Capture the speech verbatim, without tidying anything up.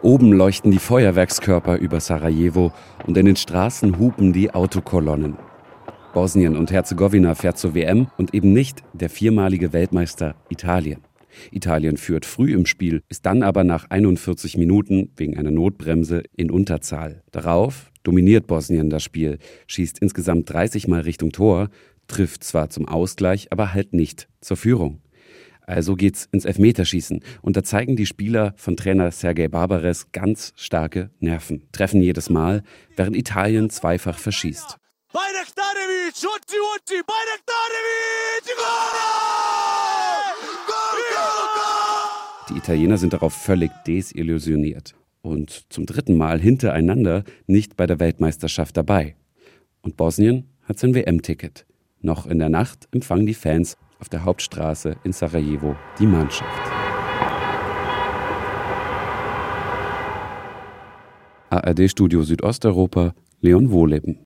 Oben leuchten die Feuerwerkskörper über Sarajevo und in den Straßen hupen die Autokolonnen. Bosnien und Herzegowina fährt zur W M und eben nicht der viermalige Weltmeister Italien. Italien führt früh im Spiel, ist dann aber nach einundvierzig Minuten wegen einer Notbremse in Unterzahl. Darauf dominiert Bosnien das Spiel, schießt insgesamt dreißig Mal Richtung Tor, trifft zwar zum Ausgleich, aber halt nicht zur Führung. Also geht's ins Elfmeterschießen und da zeigen die Spieler von Trainer Sergej Barbares ganz starke Nerven. Treffen jedes Mal, während Italien zweifach verschießt. Bajraktarevic, Uci, Uci, Bajraktarevic, Die Italiener sind darauf völlig desillusioniert und zum dritten Mal hintereinander nicht bei der Weltmeisterschaft dabei. Und Bosnien hat sein W M-Ticket. Noch in der Nacht empfangen die Fans auf der Hauptstraße in Sarajevo die Mannschaft. A R D-Studio Südosteuropa, Leon Wohleben.